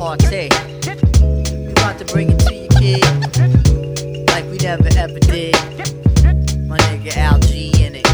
party. We about to bring it to you, kid, like we never ever did. My nigga Al G in it,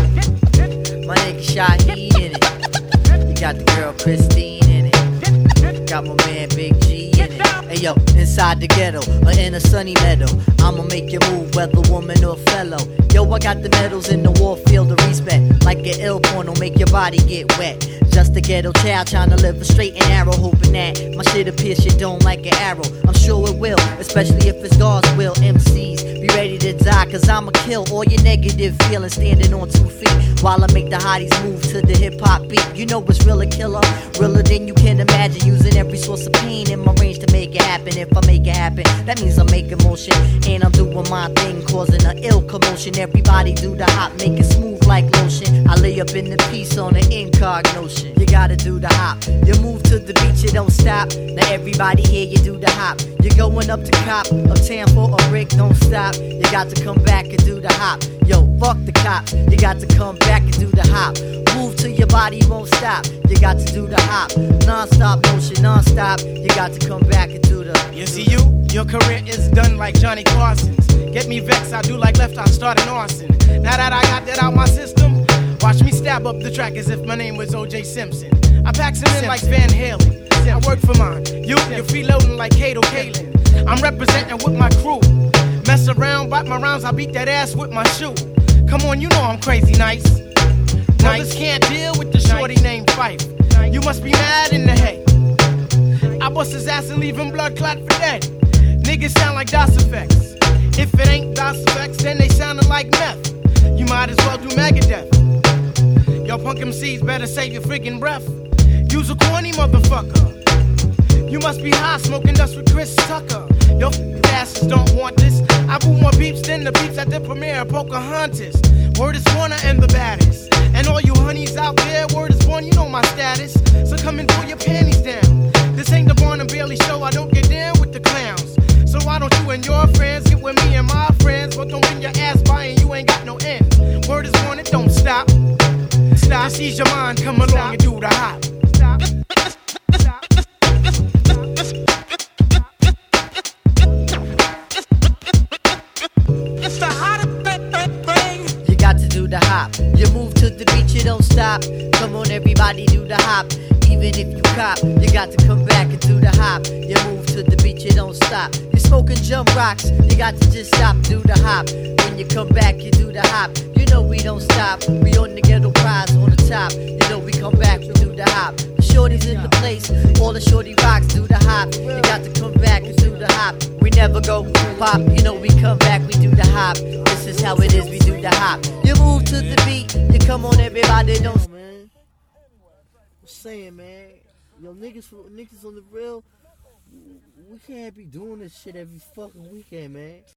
my nigga Shaheed in it. You got the girl Christine in it, got my man Big G in it. Hey yo, inside the ghetto or in a sunny meadow, I'ma make you move whether woman or fellow. Yo, I got the medals in the war field of respect, like an ill porno make your body get wet. Just a ghetto child trying to live a straight and narrow, hoping that my shit'll pierce your dome like an arrow. I'm sure it will, especially if it's God's will. MCs, be ready to die, cause I'ma kill all your negative feelings standing on 2 feet, while I make the hotties move to the hip-hop beat. You know what's real a killer, realer than you can imagine, using every source of pain in my range to make it happen. If I make it happen, that means I'm making motion, and I'm doing my thing, causing an ill commotion. Everybody do the hop, make it smooth like lotion. I lay up in the piece on an incog notion. You gotta do the hop, you move to the beat, you don't stop. Now everybody here, you do the hop. You're going up to cop, uptown for a brick, don't stop. You got to come back and do the hop. Yo, fuck the cops, you got to come back and do the hop. Move till your body won't stop. You got to do the hop, non-stop motion, non-stop. You got to come back and do the. You see your career is done like Johnny Carson's. Get me vexed, I do like Left, I start an arson. Now that I got that out my system, watch me stab up the track as if my name was O.J. Simpson. I pack some in like Van Halen. I work for mine. You're freeloading like Kato Kalin. I'm representing with my crew. Mess around, bite my rounds, I beat that ass with my shoe. Come on, you know I'm crazy nice. Brothers can't deal with the shorty named Fife. You must be mad in the head. I bust his ass and leave him blood clot for dead. Niggas sound like DOS effects. If it ain't DOS effects, then they soundin' like meth. You might as well do Megadeth. Yo, punk MCs better save your friggin' breath. Use a corny motherfucker. You must be high smoking dust with Chris Tucker. Yo, asses don't want this. I boo more beeps than the beeps at the premiere of Pocahontas. Word is Warner and the baddest. And all you honeys out there, word is born, you know my status. So come and pull your panties down. This ain't the Barnum Bailey show, I don't get down with the clowns. So why don't you and your friends get with me and my friends? But don't bring your ass by and you ain't got no end. Word is born, it don't stop. Stop, just ease your mind, come along and do the hop. Stop. It's the hottest thing. You got to do the hop. You move to the beat, you don't stop. Come on, everybody, do the hop. Even if you cop, you got to come back and do the hop. You move to the beat, you don't stop. You smoking jump rocks, you got to just stop, do the hop. When you come back, you do the hop. You know we don't stop. We on the ghetto prize on the top. You know we come back, we do the hop. The shorties in the place, all the shorty rocks do the hop. You got to come back and do the hop. We never go pop, you know we come back, we do the hop. This is how it is, we do the hop. You move to the beat, you come on everybody, don't. Man, I'm saying, man, yo, niggas on the real, we can't be doing this shit every fucking weekend, man.